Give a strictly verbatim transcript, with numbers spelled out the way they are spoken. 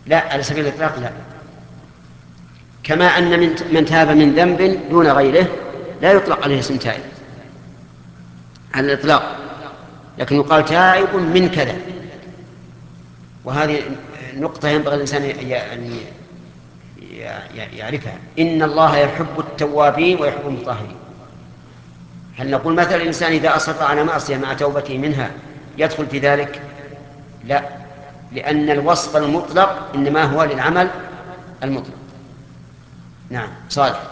لا، على سبيل الإطلاق لا. كما أن من من تاب من ذنب دون غيره لا يطلق عليه اسم تائب على الإطلاق، لكن يقال تائب من كذا. وهذه نقطة ينبغي الإنسان أن يعرفها. إن الله يحب التوابين ويحب المطهرين. هل نقول مثلا الإنسان إذا أصر على معصية مع توبته منها يدخل في ذلك؟ لا، لأن الوصف المطلق إنما هو للعمل المطلق. نعم صالح.